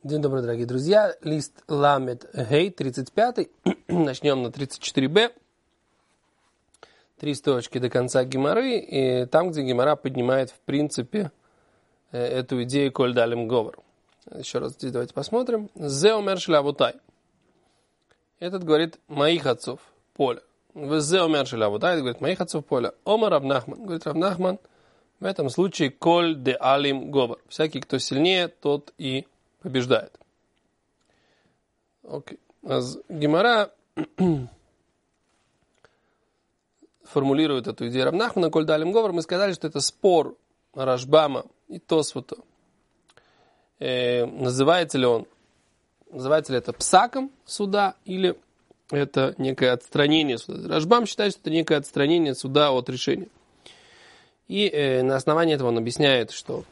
День добрый, дорогие друзья. Лист Ламет Гей, 35. Начнем на 34б. 3 строчки до конца Гемары. И там, где Гемара поднимает, в принципе, эту идею Коль Далим Говор. Еще раз здесь давайте посмотрим. Зе омер шлявутай. Этот говорит моих отцов поля. Зе омер шлявутай. Говорит моих отцов поля. Омар Рав Нахман. Говорит Рав Нахман. В этом случае Коль де Алим Говор. Всякий, кто сильнее, тот и побеждает. Окей. Гемара формулирует эту идею Рав Нахмана, Коль Далим Говор. Мы сказали, что это спор Рашбама и Тосфота. Называется ли это псаком суда или это некое отстранение суда? Рашбам считает, что это некое отстранение суда от решения. И на основании этого он объясняет, что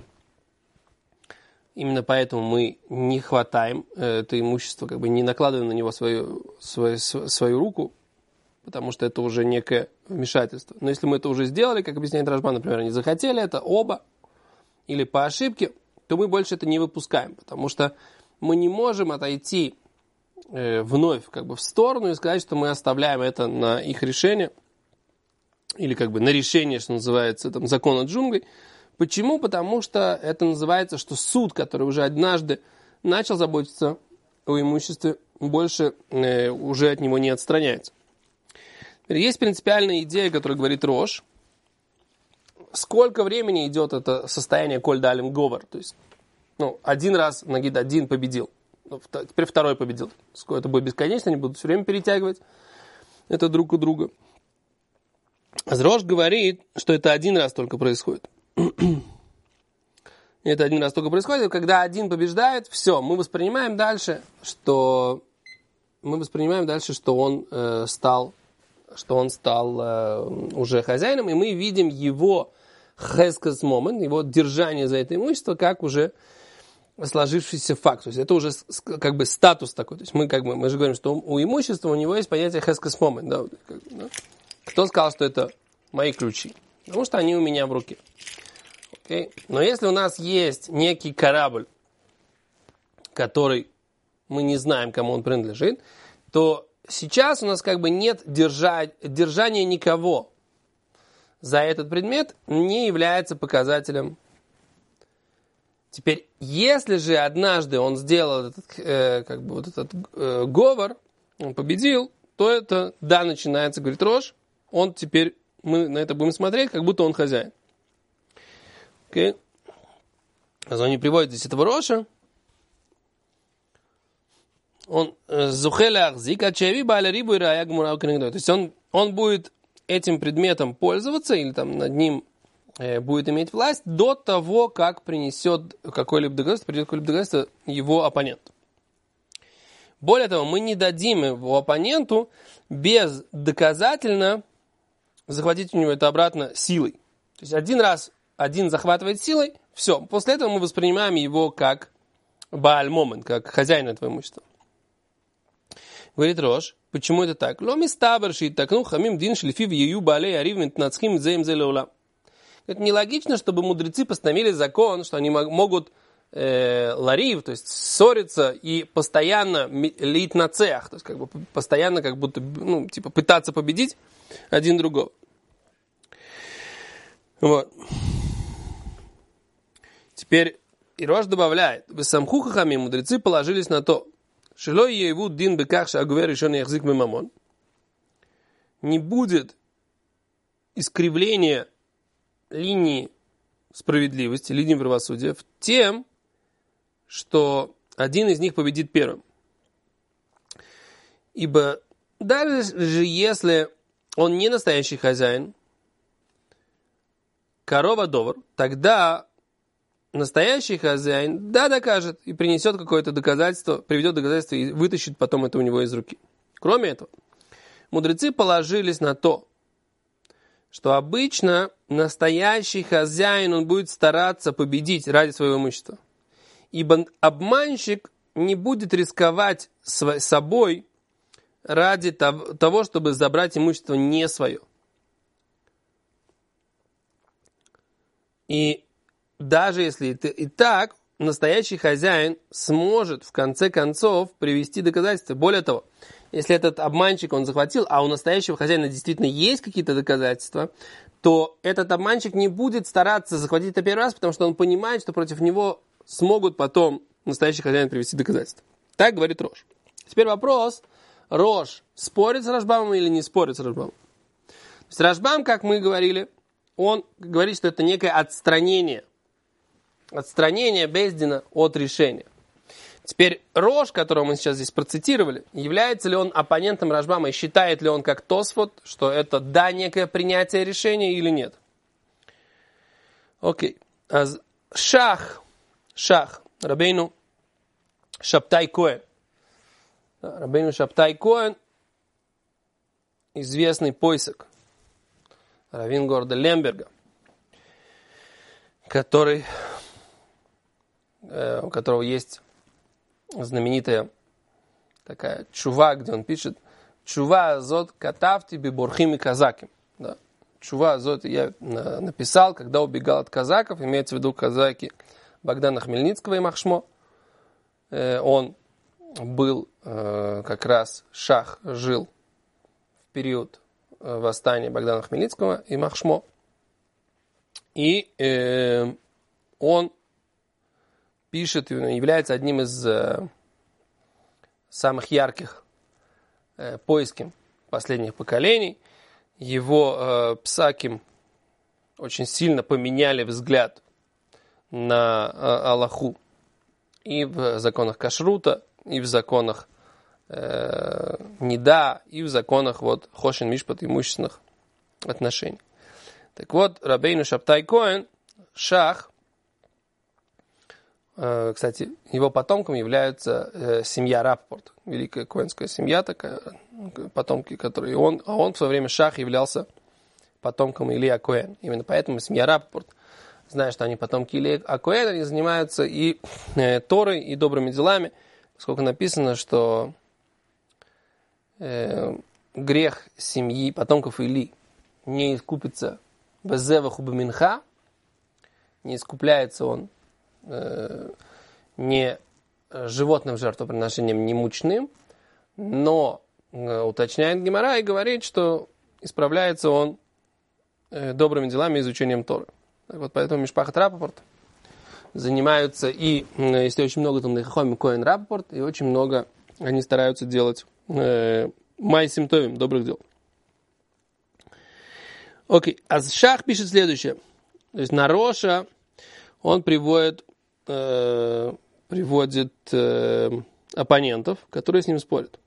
именно поэтому мы не хватаем это имущество, как бы не накладываем на него свою руку, потому что это уже некое вмешательство. Но если мы это уже сделали, как объясняет Рашбам, например, они захотели это оба или по ошибке, то мы больше это не выпускаем, потому что мы не можем отойти вновь как бы в сторону и сказать, что мы оставляем это на их решение или как бы на решение, что называется, там, закона джунглей. Почему? Потому что это называется, что суд, который уже однажды начал заботиться о имуществе, больше уже от него не отстраняется. Есть принципиальная идея, которая говорит Рош. Сколько времени идет это состояние Коль Далим Говор? То есть, один раз Нагид один победил, теперь второй победил. Это будет бесконечно, они будут все время перетягивать это друг у друга. Рош говорит, что это один раз только происходит. Это один раз только происходит, когда один побеждает, все, мы воспринимаем дальше, что он стал уже хозяином, и мы видим его хескас момент, его держание за это имущество, как уже сложившийся факт. То есть это уже как бы статус такой. То есть мы же говорим, что у имущества у него есть понятие хескас момент. Да? Кто сказал, что это мои ключи? Потому что они у меня в руке. Okay? Но если у нас есть некий корабль, который мы не знаем, кому он принадлежит, то сейчас у нас как бы нет держания никого за этот предмет, не является показателем. Теперь, если же однажды он сделал этот говор, он победил, то это, да, начинается, говорит Рош, он теперь, мы на это будем смотреть, как будто он хозяин. Окей? Он не приводит здесь этого Роша. Он зухеля ахзик, чеви баля рибу и рая гмура книгдой. То есть он будет этим предметом пользоваться или там над ним будет иметь власть до того, как принесет какое-либо доказательство его оппонент. Более того, мы не дадим его оппоненту бездоказательно захватить у него это обратно силой. То есть один захватывает силой, все. После этого мы воспринимаем его как Бааль Момент, как хозяин этого имущества. Говорит Рош, почему это так? Это нелогично, чтобы мудрецы постановили закон, что они могут ларив, то есть ссориться и постоянно лить на цех, то есть как бы постоянно как будто пытаться победить один другого. Вот. Теперь Рош добавляет, «Весамху хахами» мудрецы положились на то, «Шело ееву дин беках шагувер решен яхзик мемамон». Не будет искривления линии справедливости, линии правосудия в тем, что один из них победит первым. Ибо даже если он не настоящий хозяин, корова довар, тогда настоящий хозяин, докажет и принесет какое-то доказательство, приведет доказательство и вытащит потом это у него из руки. Кроме этого, мудрецы положились на то, что обычно настоящий хозяин, он будет стараться победить ради своего имущества. Ибо обманщик не будет рисковать собой ради того, чтобы забрать имущество не свое. И даже если это и так, настоящий хозяин сможет в конце концов привести доказательства. Более того, если этот обманщик он захватил, а у настоящего хозяина действительно есть какие-то доказательства, то этот обманщик не будет стараться захватить это первый раз, потому что он понимает, что против него смогут потом настоящий хозяин привести доказательства. Так говорит Рош. Теперь вопрос. Рош спорит с Рашбамом или не спорит с Рашбамом? То есть Рашбам, как мы говорили, он говорит, что это некое отстранение бейс-дина от решения. Теперь Рош, которого мы сейчас здесь процитировали, является ли он оппонентом Рашбама и считает ли он, как Тосфот, что это да, некое принятие решения или нет? Окей. Шах, Рабейну Шабтай Коэн. Рабейну Шабтай Коэн, известный пойсек, раввин города Лемберга, у которого есть знаменитая такая чува, где он пишет: «Чува азот катавти бибурхим и казаким». Да. Чува азот я написал, когда убегал от казаков, имеется в виду казаки Богдана Хмельницкого и Махшмо. Он был как раз, Шах жил в период восстания Богдана Хмельницкого и Махшмо. И он пишет, является одним из самых ярких поиским последних поколений. Его псаким очень сильно поменяли взгляд на Аллаху и в законах кашрута, и в законах неда, и в законах хошин мишпат имущественных отношений. Так вот, Рабейну Шабтай Коэн, Шах, кстати, его потомком является семья Рапопорт, великая коэнская семья такая, потомки, которые он в свое время Шах являлся потомком Илия Коэн. Именно поэтому семья Рапопорт, зная, что они потомки Илия Коэн, они занимаются и Торой, и добрыми делами, поскольку написано, что грех семьи потомков Или не искупится безеваху баминха, не искупляется он не животным жертвоприношением, не мучным, но уточняет Гемара и говорит, что исправляется он добрыми делами и изучением Торы. Так вот, поэтому Мишпахат Рапопорт занимаются, и если очень много там Нехахоми Коэн Рапопорт, и очень много они стараются делать майсим товим, добрых дел. Окей, а Шах пишет следующее. То есть на Роша он приводит оппонентов, которые с ним спорят.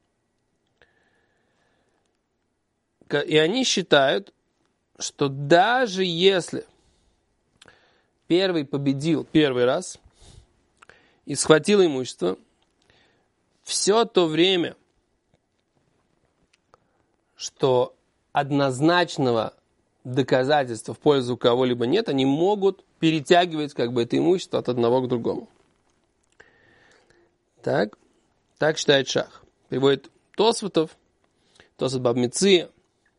И они считают, что даже если первый победил первый раз и схватил имущество, все то время, что однозначного доказательства в пользу кого-либо нет, они могут перетягивать это имущество от одного к другому. Так считает Шах. Приводит Тосфотов, Тосфот Баб Меция.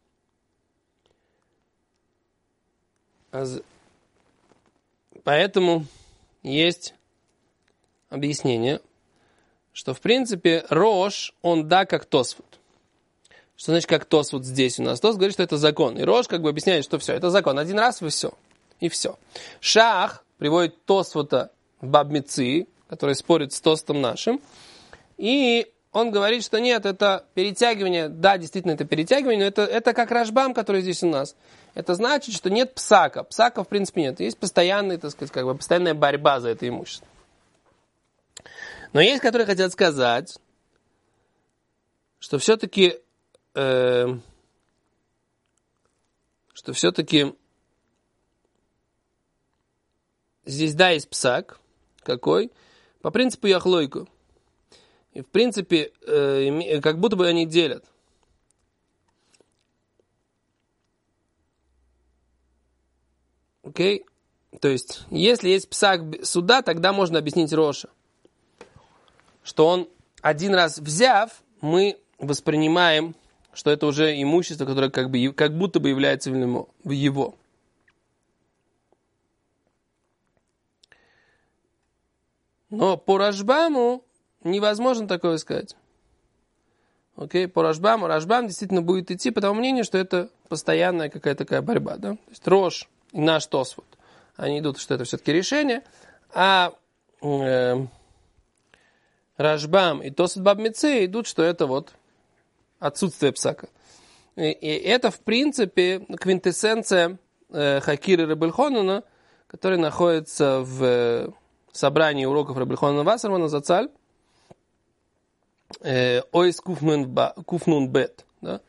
Поэтому есть объяснение, что в принципе Рош, он как Тосфот. Что значит как Тосфот здесь у нас? Тос говорит, что это закон. И Рош объясняет, что все, это закон. Один раз и все. И все. Шах приводит Тосфота в Баб Меции, который спорит с Тостом нашим. И он говорит, что нет, это перетягивание. Да, действительно, это перетягивание, но это как Рашбам, который здесь у нас. Это значит, что нет псака. Псака, в принципе, нет. Есть постоянная, постоянная борьба за это имущество. Но есть, которые хотят сказать, что все-таки здесь, да, есть псак. Какой? По принципу яхлойку. И, в принципе, как будто бы они делят. Окей? То есть, если есть псак суда, тогда можно объяснить Роша, что он один раз взяв, мы воспринимаем, что это уже имущество, которое как будто бы является в его. Но по Рашбаму невозможно такое сказать. Окей, по Рашбаму. Рашбам действительно будет идти по тому мнению, что это постоянная какая-то такая борьба. Да? То есть Рош и наш Тосфот, они идут, что это все-таки решение. А Рашбам и Тосфот Баб Меце идут, что это вот отсутствие псака. И это, в принципе, квинтэссенция Хакиры Ребби Элхонана, который находится в собрании уроков Ребби Элхонана Вассермана Зацаль, Ойс Куфнун Бет, да,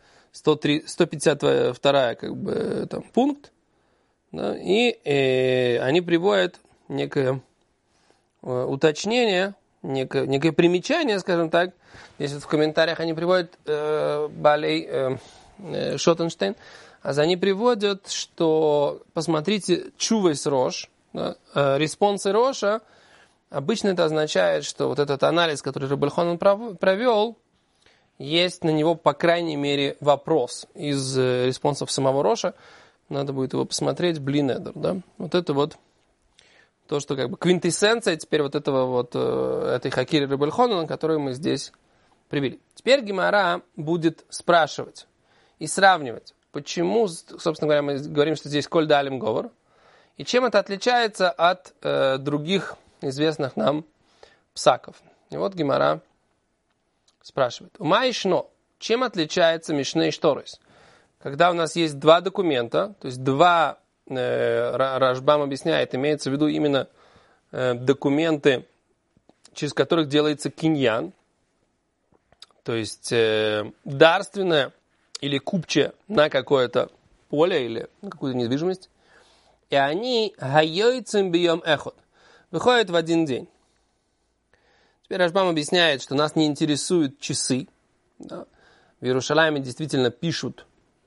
152 как бы, там, пункт, да, и они приводят некое уточнение, некое примечание, скажем так. Здесь вот в комментариях они приводят Балей Шотенштейн, они приводят, что, посмотрите, чувайс Рош, да, респонсы Роша. Обычно это означает, что вот этот анализ, который Ребби Элхонан провел, есть на него, по крайней мере, вопрос из респонсов самого Роша. Надо будет его посмотреть, Блинедер, да. Вот это вот то, что как бы квинтэссенция теперь вот этого вот, этой Хакири Ребби Элхонана, которую мы здесь привели. Теперь Гемара будет спрашивать и сравнивать, почему, собственно говоря, мы говорим, что здесь Коль да Алим Говор, и чем это отличается от других известных нам псаков. И вот Гемара спрашивает. Умайшно, чем отличается Мишне и Шторис? Когда у нас есть два документа, то есть два, Рашбам объясняет, имеется в виду именно документы, через которых делается киньян, то есть дарственное или купче на какое-то поле или на какую-то недвижимость, и они гайойцем бием эхот, выходят в один день. Теперь Рашбам объясняет, что нас не интересуют часы. Да. В Иерушалайме действительно пишут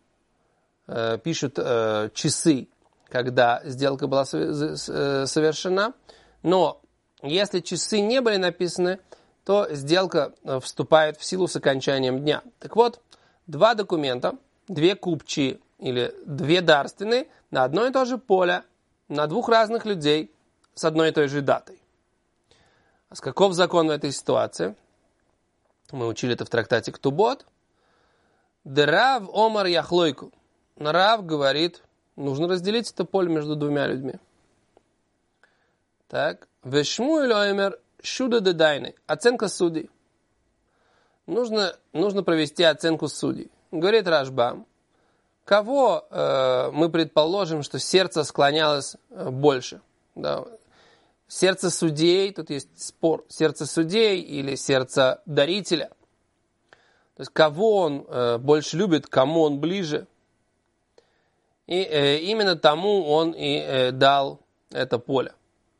часы, когда сделка была совершена. Но если часы не были написаны, то сделка вступает в силу с окончанием дня. Так вот, два документа, две купчи или две дарственные на одно и то же поле, на двух разных людей с одной и той же датой. А с каков закон в этой ситуации? Мы учили это в трактате Ктубот. Дерав омар яхлойку. Рав говорит, нужно разделить это поле между двумя людьми. Так. Вешмуэль омер шуда дедайны. Оценка судей. Нужно провести оценку судей. Говорит Рашбам. Кого мы предположим, что сердце склонялось больше? Да. Сердце судей, тут есть спор, сердце судей или сердце дарителя. То есть, кого он больше любит, кому он ближе. И именно тому он и дал это поле.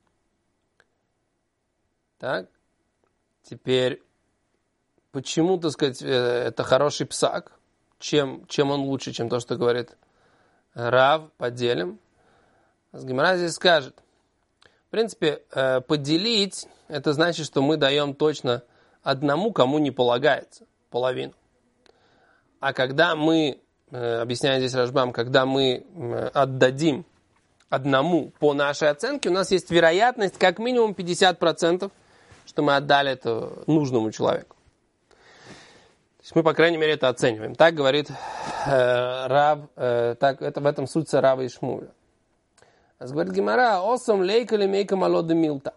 Так. Теперь, почему, так сказать, это хороший псак? Чем он лучше, чем то, что говорит Рав, поделим? Гемара здесь скажет. В принципе, поделить, это значит, что мы даем точно одному, кому не полагается, половину. А когда мы, объясняет здесь Рашбам, когда мы отдадим одному по нашей оценке, у нас есть вероятность как минимум 50%, что мы отдали это нужному человеку. То есть мы, по крайней мере, это оцениваем. Так говорит Рав, так, это в этом суть Рава и Шмуля. Говорит Гемара, осом лейка ли мейка малода милта.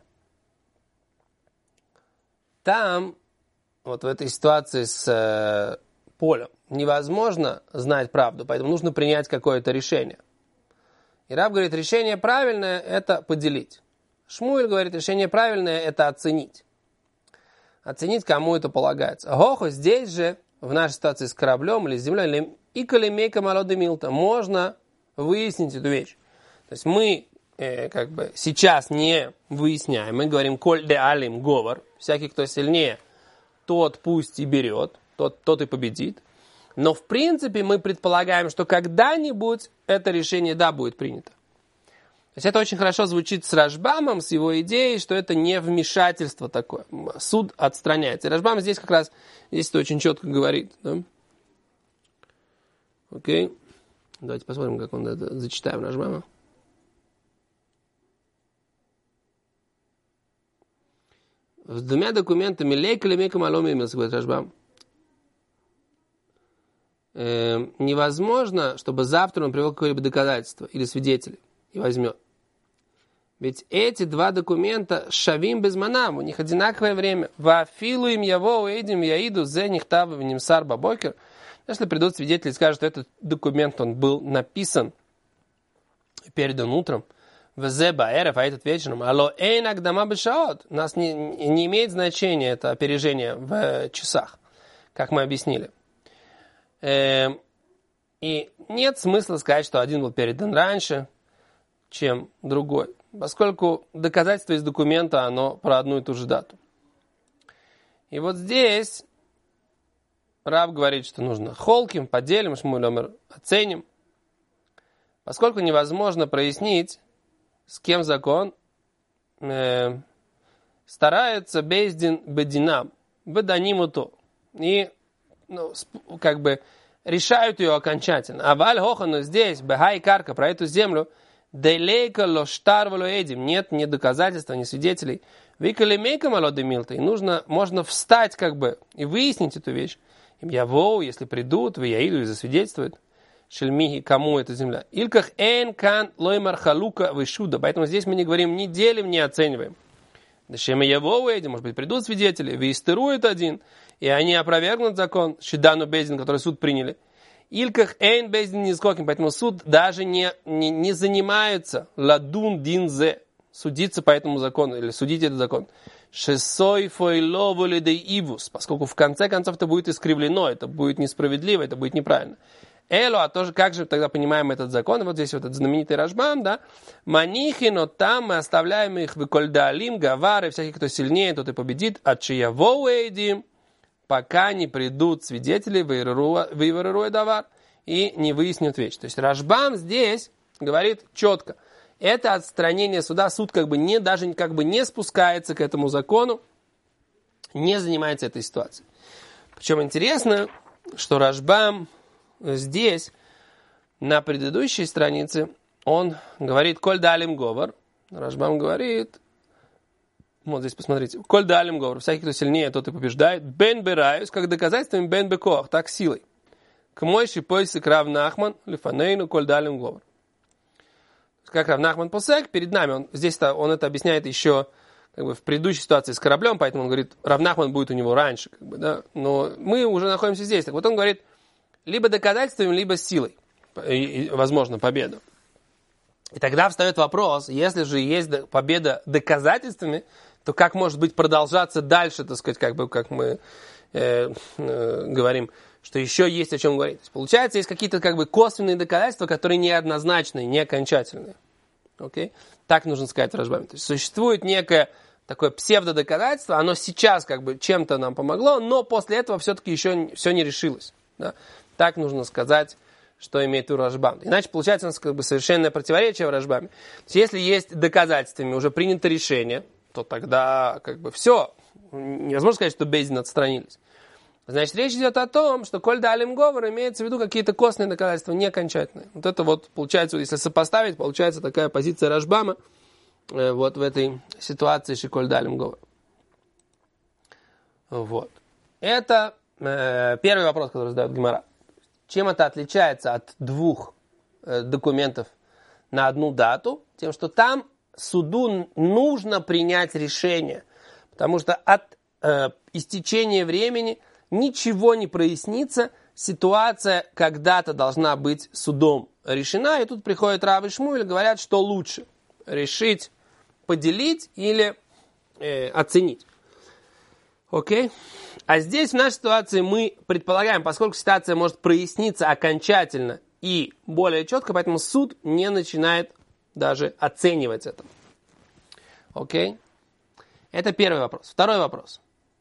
Там, вот в этой ситуации с полем, невозможно знать правду, поэтому нужно принять какое-то решение. И Рав говорит, решение правильное – это поделить. Шмуэль говорит, решение правильное – это оценить. Оценить, кому это полагается. Гохо, здесь же, в нашей ситуации с кораблем или с землей, и калимейка малода милта, можно выяснить эту вещь. То есть мы как бы сейчас не выясняем, мы говорим коль де алим говор, всякий, кто сильнее, тот пусть и берет, тот и победит. Но в принципе мы предполагаем, что когда-нибудь это решение да будет принято. То есть это очень хорошо звучит с Рашбамом, с его идеей, что это не вмешательство такое. Суд отстраняется. И Рашбам здесь как раз здесь это очень четко говорит. Да? Окей. Давайте посмотрим, как он это зачитаем Рашбама. с двумя документами лейка или мейка малом имелся, говорит Рашбам. Невозможно, чтобы завтра он привел какое-либо доказательство или свидетелей и возьмет. Ведь эти два документа шавим без манам, у них одинаковое время. Вафилу им яво эйдим яиду зе нихтав в нимсар бабокер. Если придут свидетели и скажут, что этот документ он был написан и передан утром, в зе баэров, а этот вечером, алло эйнак дама бешаот. У нас не имеет значения это опережение в часах, как мы объяснили. И нет смысла сказать, что один был передан раньше, чем другой, поскольку доказательство из документа, оно про одну и ту же дату. И вот здесь Рав говорит, что нужно холким, поделим, шмулемер, оценим, поскольку невозможно прояснить, с кем закон, старается бейздин бединам, беданиму то, и как бы решают ее окончательно. А валь хохану здесь, бехай карка, про эту землю, делейка лоштар валуэдим, нет ни доказательства, ни свидетелей. Викалемейка малоды милта, и можно встать как бы и выяснить эту вещь. Им явоу, если придут, вы яиду и засвидетельствуют. Шельмихи, кому эта земля. Илках эйн кан лоймар халука вышуда. Поэтому здесь мы не говорим, не делим, не оцениваем. Дешема явоу эйди, может быть, придут свидетели, вейстерует один, и они опровергнут закон, шидану бейдин, который суд приняли. Илках эйн бейдин не скоким, поэтому суд даже не занимается ладун динзе, судиться по этому закону, или судить этот закон. Шесой фойлову лидей ивус, поскольку в конце концов это будет искривлено, это будет несправедливо, это будет неправильно. Эло, а тоже как же тогда понимаем этот закон? И вот здесь вот этот знаменитый Рашбам, да? Манихино, там мы оставляем их в кольдалим, гавары, всякий, кто сильнее, тот и победит, от чиявоу эйдим, пока не придут свидетели вейваруэ давар и не выяснят вещь. То есть Рашбам здесь говорит четко, это отстранение суда, суд как бы даже как бы не спускается к этому закону, не занимается этой ситуацией. Причем интересно, что Рашбам здесь, на предыдущей странице, он говорит «Коль далим говор». Рашбам говорит, вот здесь посмотрите, «Коль далим говор». Всякий, кто сильнее, тот и побеждает. «Бен бераюс», как доказательством «бен бекох», так силой. «К мойши пойсик Рав Нахман, лифанейну, коль далим говор». Как Рав Нахман посек, перед нами, он это объясняет еще как бы в предыдущей ситуации с кораблем, поэтому он говорит, Рав Нахман будет у него раньше, как бы, да? Но мы уже находимся здесь. Так вот он говорит, либо доказательством, либо силой, и, возможно, победа. И тогда встает вопрос, если же есть победа доказательствами, то как может быть продолжаться дальше, так сказать, как мы говорим, что еще есть о чем говорить. То есть, получается, есть какие-то как бы косвенные доказательства, которые неоднозначные, не окончательные. Okay? Так нужно сказать в Рашбаме. То есть существует некое такое псевдодоказательство, оно сейчас как бы чем-то нам помогло, но после этого все-таки еще все не решилось. Да? Так нужно сказать, что имеет в виду Рашбам. Иначе получается у нас как бы совершенное противоречие в Рашбаме. То есть, если есть доказательствами, уже принято решение, то тогда как бы все. Невозможно сказать, что бейдин отстранились. Значит, речь идет о том, что коль далим говор имеется в виду какие-то костные доказательства, не окончательные. Вот это вот получается, если сопоставить, получается такая позиция Рашбама вот в этой ситуации шиколь далим говор. Вот. Это первый вопрос, который задает Гемара. Чем это отличается от двух документов на одну дату? Тем, что там суду нужно принять решение, потому что от истечения времени ничего не прояснится, ситуация когда-то должна быть судом решена, и тут приходит Рав и Шмуэль и говорят, что лучше решить, поделить или оценить. Окей? А здесь в нашей ситуации мы предполагаем, поскольку ситуация может проясниться окончательно и более четко, поэтому суд не начинает даже оценивать это. Окей? Это первый вопрос. Второй вопрос.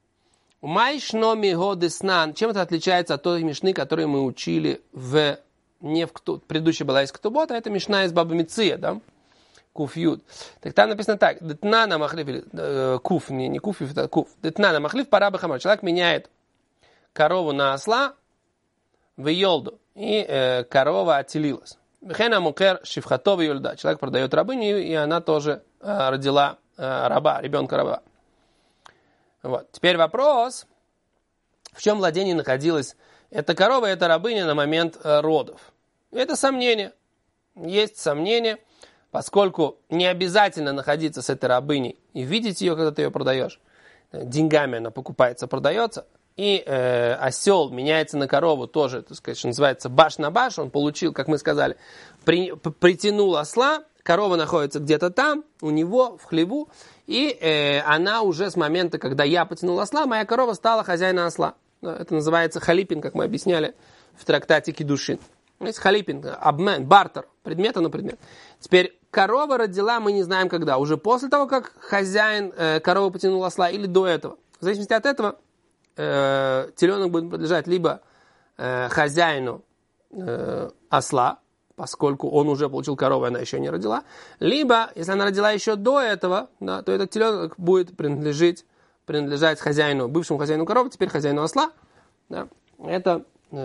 Чем это отличается от той мишны, которую мы учили не в предыдущей была из Ктубот, а это мишна из Баба Меция, да? Куф Юд. Так там написано так. Детнана махлив, куф, не куф, это куф. Детнана махлив пара бахамар. Человек меняет корову на осла в Йолду, и корова отелилась. Бехена мукер шифхатова юльда. Человек продает рабыню, и она тоже родила раба, ребенка раба. Вот. Теперь вопрос, в чем владении находилась эта корова, эта рабыня на момент родов. Это сомнение. Есть сомнение, поскольку не обязательно находиться с этой рабыней и видеть ее, когда ты ее продаешь. Деньгами она покупается, продается. И осел меняется на корову тоже, так сказать, что называется баш на баш. Он получил, как мы сказали, притянул осла, корова находится где-то там, у него, в хлеву, и она уже с момента, когда я потянул осла, моя корова стала хозяином осла. Это называется халипин, как мы объясняли в трактате Кидушин. Есть халипин, обмен, бартер, предмета на предмет. Теперь корова родила, мы не знаем когда. Уже после того, как хозяин коровы потянул осла, или до этого. В зависимости от этого, теленок будет принадлежать либо хозяину осла, поскольку он уже получил корову, она еще не родила. Либо, если она родила еще до этого, да, то этот теленок будет принадлежать бывшему хозяину коровы, теперь хозяину осла. Да. Это,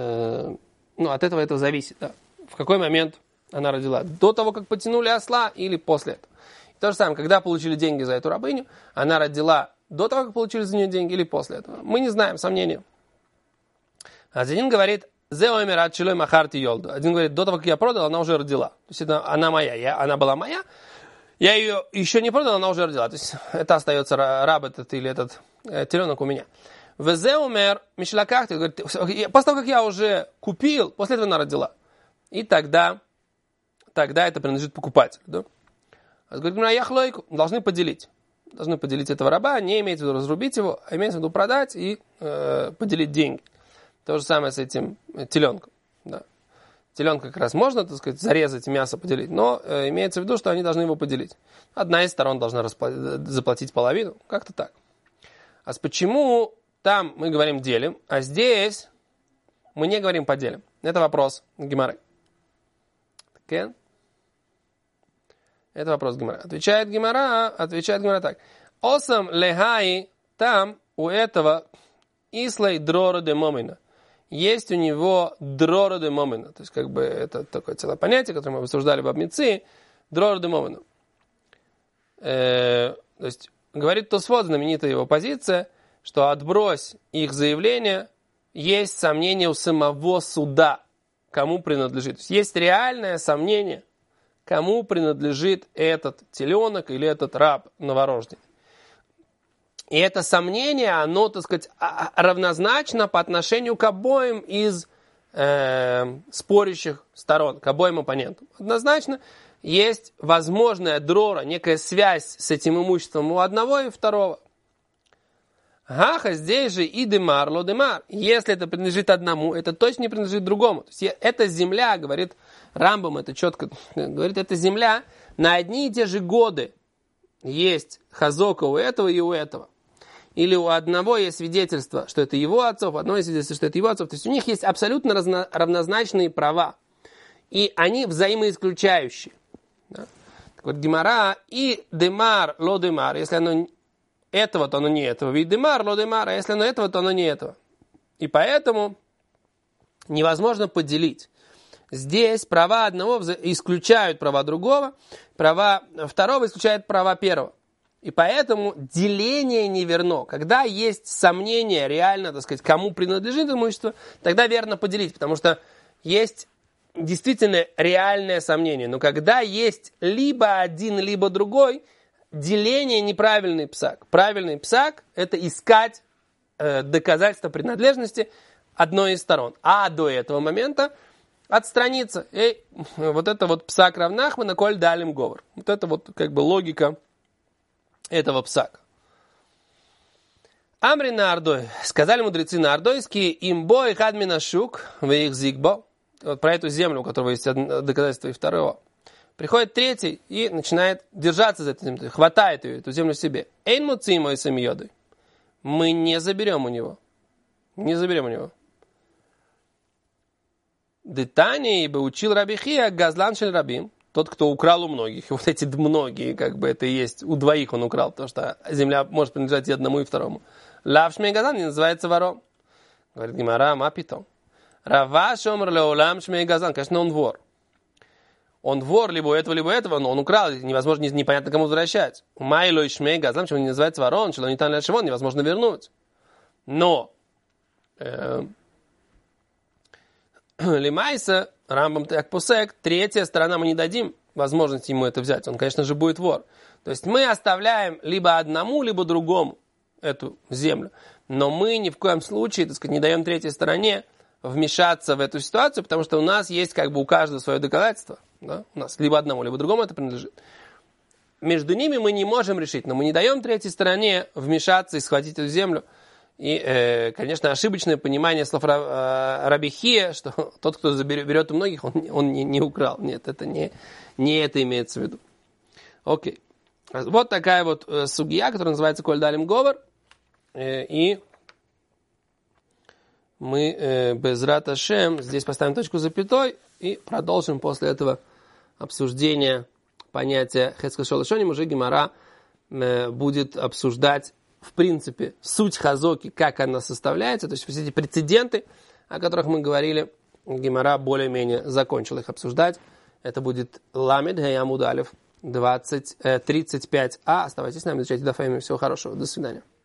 от этого это зависит. Да. В какой момент она родила? До того, как потянули осла, или после этого? И то же самое, когда получили деньги за эту рабыню, она родила до того, как получили за нее деньги, или после этого? Мы не знаем, сомнения. Один говорит, один говорит, до того, как я продал, она уже родила. То есть это она моя, она была моя, я ее еще не продал, она уже родила. То есть это остается раб этот или этот теленок у меня. Везеумер мишлакахти, говорит, после того, как я уже купил, после этого она родила. И тогда это принадлежит покупателю. Да? Говорит, яхлойку, должны поделить. Должны поделить этого раба, не имеется в виду разрубить его, а имеется в виду продать и поделить деньги. То же самое с этим теленком. Да. Теленка как раз можно, так сказать, зарезать, мясо поделить, но имеется в виду, что они должны его поделить. Одна из сторон должна заплатить половину, как-то так. А почему там мы говорим делим, а здесь мы не говорим поделим? Это вопрос Гемары. Okay? Это вопрос Гемара. Отвечает Гемара так. Осам лехай, там у этого ислей дрора де момина. Есть у него дрора де момина. То есть, как бы, это такое целое понятие, которое мы обсуждали в Абмиции. Дрора де момина. То есть, говорит Тосфот, знаменитая его позиция, что отбрось их заявление, есть сомнение у самого суда, кому принадлежит. То есть, есть реальное сомнение, кому принадлежит этот теленок или этот раб новорожденный. И это сомнение, оно, так сказать, равнозначно по отношению к обоим из спорящих сторон, к обоим оппонентам. Однозначно есть возможная дрора, некая связь с этим имуществом у одного и второго. Гаха, здесь же и демар, ло демар. Если это принадлежит одному, это точно не принадлежит другому. То есть эта земля, говорит Рамбам, это четко говорит, эта земля на одни и те же годы есть хазока у этого и у этого. Или у одного есть свидетельство, что это его отцов, у одного есть свидетельство, что это его отцов. То есть у них есть абсолютно равнозначные права. И они взаимоисключающие. Да? Так вот, Гемара и демар, ло демар, если оно этого, то оно не этого. Ведь демар, ло демар, а если оно этого, то оно не этого. И поэтому невозможно поделить. Здесь права одного исключают права другого, права второго исключают права первого. И поэтому деление не верно. Когда есть сомнение реально, так сказать, кому принадлежит имущество, тогда верно поделить, потому что есть действительно реальное сомнение. Но когда есть либо один, либо другой, деление неправильный псак. Правильный псак – это искать доказательства принадлежности одной из сторон. А до этого момента отстраниться. И вот это вот псак равнахмана коль далим говор. Вот это вот как бы логика этого псака. Амри на Ардой. Сказали мудрецы на Ардойские, имбо и хадмина шук, вы их зигбо. Вот про эту землю, у которого есть доказательство и второго. Приходит третий и начинает держаться за эту землю, хватает ее, эту землю себе. Эйн муци мой самиёды. Мы не заберем у него. Не заберем у него. Детани, ибо учил Рабихия газлан шель рабим. Тот, кто украл у многих. И вот эти многие, как бы это и есть, у двоих он украл, потому что земля может принадлежать и одному, и второму. Лав шмей газан не называется вором. Говорит Гемара, ма питом. Рава шомр леолам шмей газан. Конечно, он вор. он вор либо этого, но он украл, невозможно, непонятно кому возвращать. Майло и шмейга, знаем, почему он не называется ворон, что он не там шивон, невозможно вернуть. Но Лимайса, Рамбам так посек, третья сторона, мы не дадим возможности ему это взять. Он, конечно же, будет вор. То есть мы оставляем либо одному, либо другому эту землю. Но мы ни в коем случае, так сказать, не даем третьей стороне вмешаться в эту ситуацию, потому что у нас есть как бы у каждого свое доказательство. Да? У нас либо одному, либо другому это принадлежит. Между ними мы не можем решить, но мы не даем третьей стороне вмешаться и схватить эту землю. И, конечно, ошибочное понимание слов Раби Хия, что тот, кто берет у многих, он не украл. Нет, это не это имеется в виду. Окей. Вот такая вот сугия, которая называется Коль Далим Говор. И мы Безрат Ашем здесь поставим точку запятой и продолжим после этого обсуждение понятия Хецкел Шолошоним. Уже Гемара будет обсуждать в принципе суть хазоки, как она составляется. То есть все эти прецеденты, о которых мы говорили, Гемара более-менее закончил их обсуждать. Это будет Ламед Гаямуд Алеф 35а. Оставайтесь с нами, изучайте Дафами. Всего хорошего. До свидания.